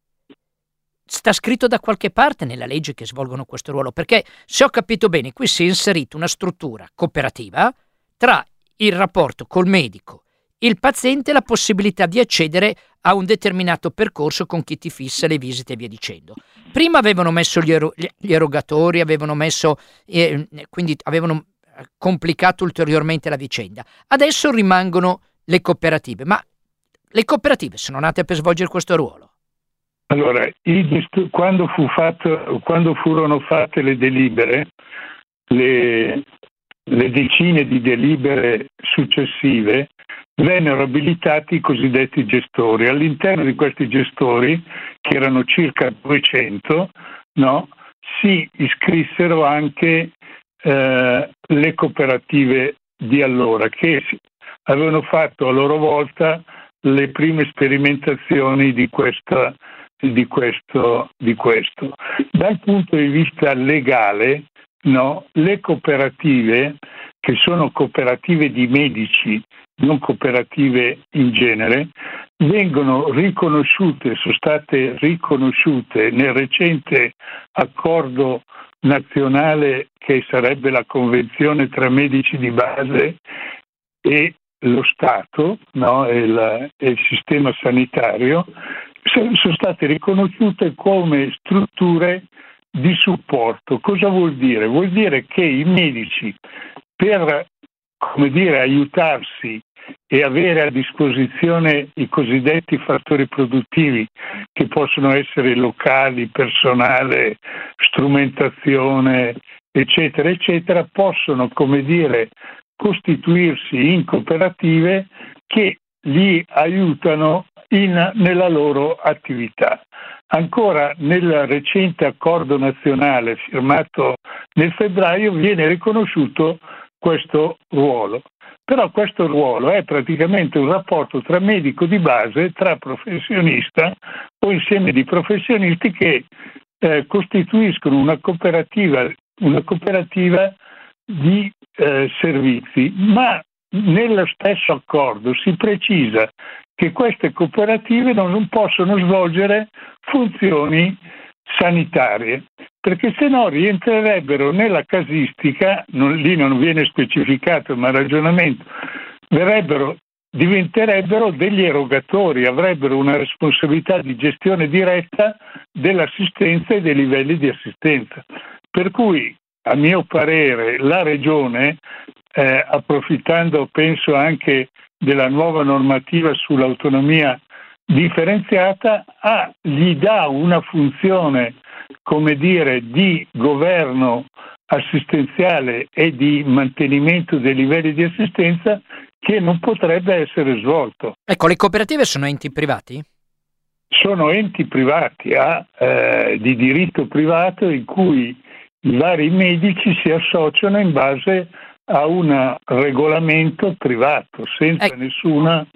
sta scritto da qualche parte nella legge che svolgono questo ruolo? Perché se ho capito bene, qui si è inserita una struttura cooperativa tra il rapporto col medico, il paziente, la possibilità di accedere a un determinato percorso con chi ti fissa le visite e via dicendo. Prima avevano messo gli, ero- gli erogatori, avevano messo, eh, quindi avevano complicato ulteriormente la vicenda. Adesso rimangono le cooperative, ma le cooperative sono nate per svolgere questo ruolo? Allora, i gest- quando, fu fatto, quando furono fatte le delibere, le, le decine di delibere successive, vennero abilitati i cosiddetti gestori. All'interno di questi gestori, che erano circa duecento, no, si iscrissero anche eh, le cooperative di allora, che avevano fatto a loro volta le prime sperimentazioni di, questa, di, questo, di questo. Dal punto di vista legale, no, le cooperative, che sono cooperative di medici, non cooperative in genere, vengono riconosciute, sono state riconosciute nel recente accordo nazionale che sarebbe la convenzione tra medici di base e lo Stato, no, e, la, e il sistema sanitario, sono state riconosciute come strutture di supporto. Cosa vuol dire? Vuol dire che i medici, per, come dire, aiutarsi e avere a disposizione i cosiddetti fattori produttivi, che possono essere locali, personale, strumentazione, eccetera, eccetera, possono, come dire, costituirsi in cooperative che li aiutano in, nella loro attività. Ancora nel recente accordo nazionale firmato nel febbraio viene riconosciuto questo ruolo. Però questo ruolo è praticamente un rapporto tra medico di base, tra professionista o insieme di professionisti che eh, costituiscono una cooperativa, una cooperativa di eh, servizi, ma nello stesso accordo si precisa che queste cooperative non possono svolgere funzioni sanitarie, perché se no rientrerebbero nella casistica, non, lì non viene specificato ma il ragionamento, verrebbero, diventerebbero degli erogatori, avrebbero una responsabilità di gestione diretta dell'assistenza e dei livelli di assistenza. Per cui, a mio parere, la Regione, eh, approfittando penso anche della nuova normativa sull'autonomia differenziata, ha, gli dà una funzione, come dire, di governo assistenziale e di mantenimento dei livelli di assistenza che non potrebbe essere svolto. Ecco, le cooperative sono enti privati? Sono enti privati, a, eh, di diritto privato, in cui i vari medici si associano in base a un regolamento privato, senza ecco. nessuna...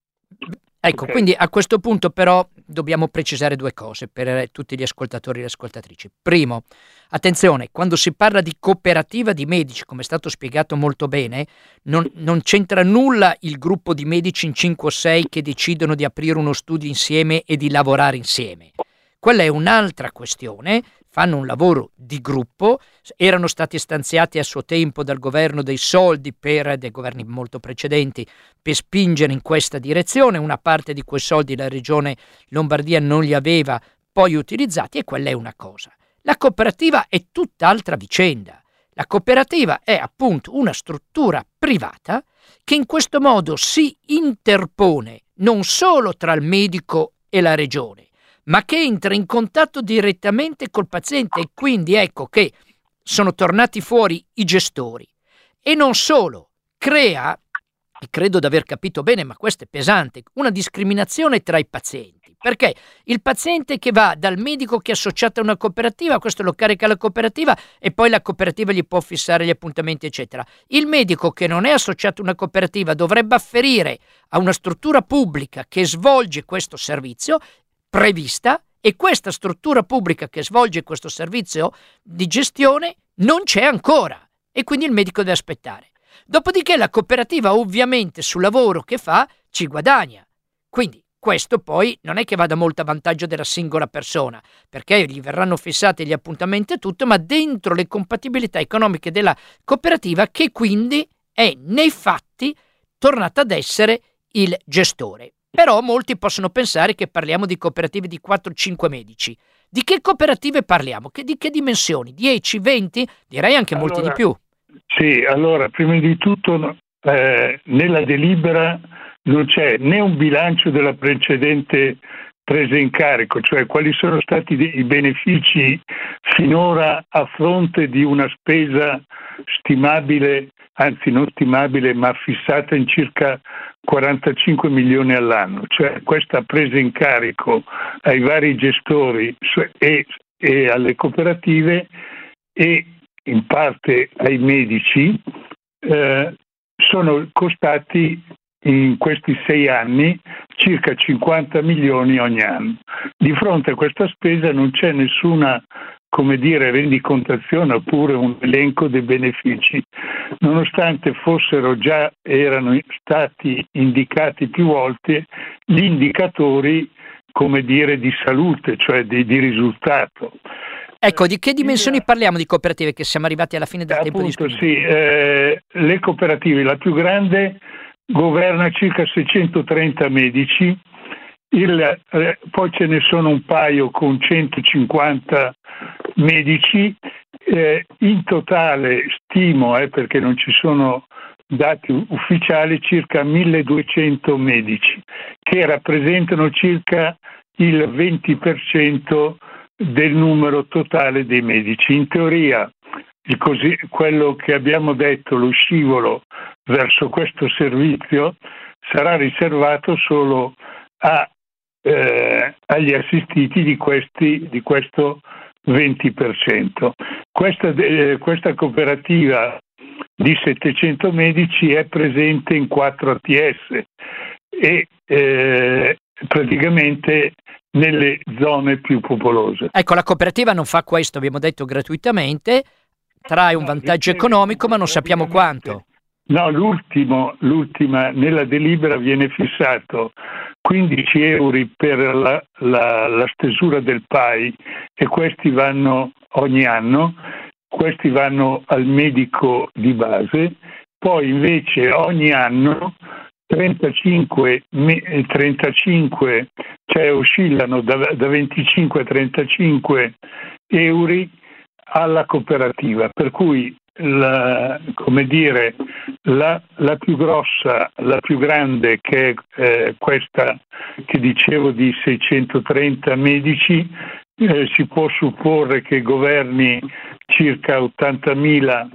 Ecco, okay. Quindi a questo punto però dobbiamo precisare due cose per tutti gli ascoltatori e le ascoltatrici. Primo, attenzione, quando si parla di cooperativa di medici, come è stato spiegato molto bene, non, non c'entra nulla il gruppo di medici in cinque o sei che decidono di aprire uno studio insieme e di lavorare insieme. Quella è un'altra questione, fanno un lavoro di gruppo, erano stati stanziati a suo tempo dal governo dei soldi per, dei governi molto precedenti, per spingere in questa direzione, una parte di quei soldi la regione Lombardia non li aveva poi utilizzati e quella è una cosa. La cooperativa è tutt'altra vicenda. La cooperativa è appunto una struttura privata che in questo modo si interpone non solo tra il medico e la regione, ma che entra in contatto direttamente col paziente e quindi ecco che sono tornati fuori i gestori. E non solo, crea, e credo di aver capito bene, ma questo è pesante, una discriminazione tra i pazienti. Perché il paziente che va dal medico che è associato a una cooperativa, questo lo carica la cooperativa e poi la cooperativa gli può fissare gli appuntamenti, eccetera. Il medico che non è associato a una cooperativa dovrebbe afferire a una struttura pubblica che svolge questo servizio prevista e questa struttura pubblica che svolge questo servizio di gestione non c'è ancora e quindi il medico deve aspettare. Dopodiché la cooperativa ovviamente sul lavoro che fa ci guadagna. Quindi questo poi non è che vada molto a vantaggio della singola persona, perché gli verranno fissati gli appuntamenti e tutto, ma dentro le compatibilità economiche della cooperativa che quindi è nei fatti infatti tornato ad essere il gestore. Però molti possono pensare che parliamo di cooperative di quattro cinque medici. Di che cooperative parliamo? Che, di che dimensioni? dieci, venti? Direi anche allora, molti di più. Sì, allora, prima di tutto eh, nella delibera non c'è né un bilancio della precedente presa in carico, cioè quali sono stati i benefici finora a fronte di una spesa stimabile, anzi non stimabile, ma fissata in circa quarantacinque milioni all'anno, cioè questa presa in carico ai vari gestori e, e alle cooperative e in parte ai medici eh, sono costati in questi sei anni circa cinquanta milioni ogni anno. Di fronte a questa spesa non c'è nessuna, come dire, rendicontazione oppure un elenco dei benefici, nonostante fossero già, erano stati indicati più volte gli indicatori, come dire, di salute, cioè di, di risultato. Ecco, di che dimensioni parliamo di cooperative, che siamo arrivati alla fine del Appunto, tempo disponibile? Sì, eh, le cooperative, la più grande governa circa seicentotrenta medici, il, eh, poi ce ne sono un paio con centocinquanta medici, eh, in totale stimo, eh, perché non ci sono dati ufficiali, circa milleduecento medici, che rappresentano circa il venti per cento del numero totale dei medici. In teoria, il così, quello che abbiamo detto, lo scivolo verso questo servizio, sarà riservato solo a, eh, agli assistiti di, questi, di questo venti per cento. Questa, eh, questa cooperativa di settecento medici è presente in quattro A T S e eh, praticamente nelle zone più popolose. Ecco, la cooperativa non fa questo, abbiamo detto, gratuitamente, trae un no, vantaggio dicevo, economico, ma non sappiamo quanto. No, l'ultimo, l'ultima nella delibera viene fissato quindici euro per la, la, la stesura del P A I e questi vanno ogni anno, questi vanno al medico di base, poi invece ogni anno trentacinque, trentacinque cioè oscillano da, da venticinque a trentacinque euro alla cooperativa, per cui la, come dire, la, la più grossa, la più grande, che è eh, questa che dicevo di seicentotrenta medici, eh, si può supporre che governi circa ottantamila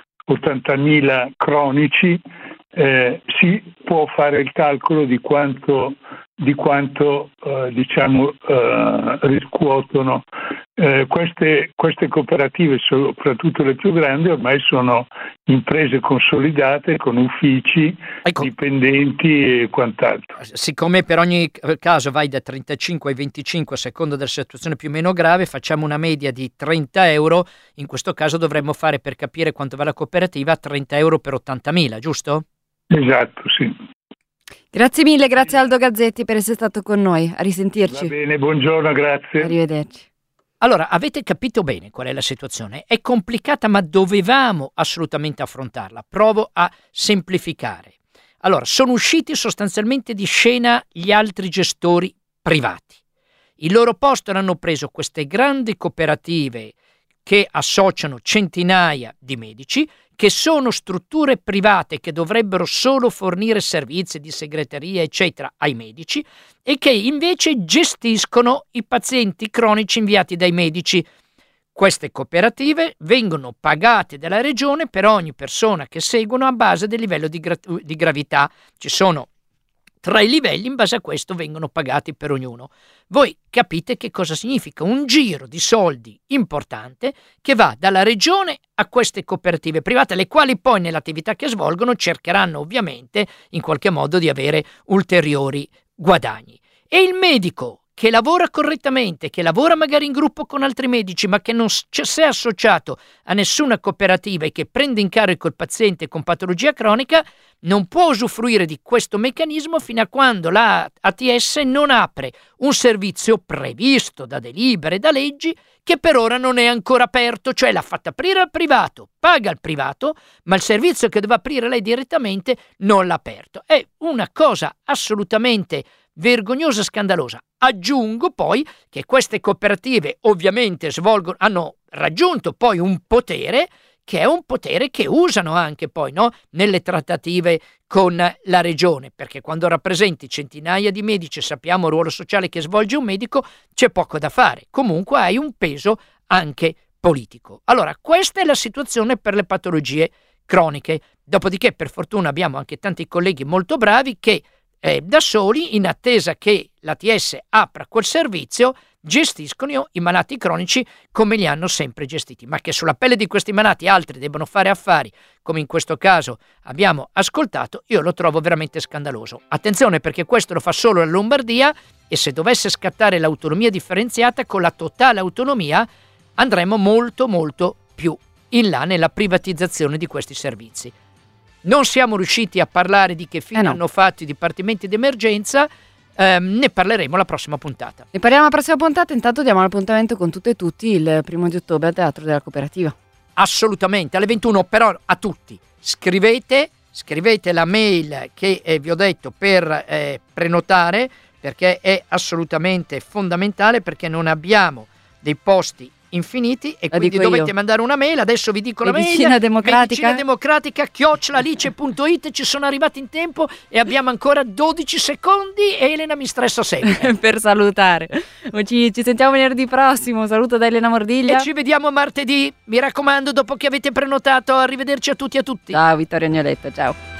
cronici, eh, si può fare il calcolo di quanto di quanto eh, diciamo eh, riscuotono eh, queste, queste cooperative, soprattutto le più grandi, ormai sono imprese consolidate con uffici, ecco, dipendenti e quant'altro. Siccome per ogni caso vai da trentacinque ai venticinque a seconda della situazione più o meno grave, facciamo una media di trenta euro, in questo caso dovremmo fare, per capire quanto va la cooperativa, trenta euro per ottantamila, giusto? Esatto, sì. Grazie mille, grazie Aldo Gazzetti per essere stato con noi, a risentirci. Va bene, buongiorno, grazie. Arrivederci. Allora, avete capito bene qual è la situazione? È complicata, ma dovevamo assolutamente affrontarla. Provo a semplificare. Allora, sono usciti sostanzialmente di scena gli altri gestori privati. Il loro posto l'hanno preso queste grandi cooperative che associano centinaia di medici, che sono strutture private che dovrebbero solo fornire servizi di segreteria, eccetera, ai medici, e che invece gestiscono i pazienti cronici inviati dai medici. Queste cooperative vengono pagate dalla regione per ogni persona che seguono a base del livello di, gra- di gravità. Ci sono tre livelli, in base a questo vengono pagati per ognuno. Voi capite che cosa significa un giro di soldi importante che va dalla regione a queste cooperative private, le quali poi nell'attività che svolgono cercheranno ovviamente in qualche modo di avere ulteriori guadagni. E il medico che lavora correttamente, che lavora magari in gruppo con altri medici, ma che non si è associato a nessuna cooperativa e che prende in carico il paziente con patologia cronica, non può usufruire di questo meccanismo fino a quando la A T S non apre un servizio previsto da delibere e da leggi che per ora non è ancora aperto, cioè l'ha fatta aprire al privato, paga al privato, ma il servizio che deve aprire lei direttamente non l'ha aperto. È una cosa assolutamente vergognosa e scandalosa. Aggiungo poi che queste cooperative ovviamente svolgono, hanno raggiunto poi un potere che è un potere che usano anche poi, no? Nelle trattative con la regione, perché quando rappresenti centinaia di medici, sappiamo il ruolo sociale che svolge un medico, c'è poco da fare. Comunque hai un peso anche politico. Allora, questa è la situazione per le patologie croniche. Dopodiché, per fortuna, abbiamo anche tanti colleghi molto bravi che eh, da soli, in attesa che l'A T S apra quel servizio, gestiscono i malati cronici come li hanno sempre gestiti, ma che sulla pelle di questi malati altri debbano fare affari, come in questo caso abbiamo ascoltato, io lo trovo veramente scandaloso. Attenzione, perché questo lo fa solo la Lombardia, e se dovesse scattare l'autonomia differenziata, con la totale autonomia andremo molto molto più in là nella privatizzazione di questi servizi. Non siamo riusciti a parlare di che fine eh no. hanno fatto i dipartimenti d'emergenza. Eh, ne parleremo la prossima puntata. Ne parliamo la prossima puntata, intanto diamo l'appuntamento con tutte e tutti il primo di ottobre al Teatro della Cooperativa. Assolutamente, alle ventuno, però a tutti scrivete, scrivete la mail che eh, vi ho detto per eh, prenotare, perché è assolutamente fondamentale, perché non abbiamo dei posti infiniti e la quindi dovete io. mandare una mail. Adesso vi dico la Medicina mail Democratica Medicina Democratica chiocciola alice punto it. Ci sono arrivati in tempo e abbiamo ancora dodici secondi e Elena mi stressa sempre per salutare. Ci, ci sentiamo venerdì prossimo. Saluto da Elena Mordiglia e ci vediamo martedì, mi raccomando, dopo che avete prenotato. Arrivederci a tutti e a tutti. Ciao Vittorio Agnoletto, ciao.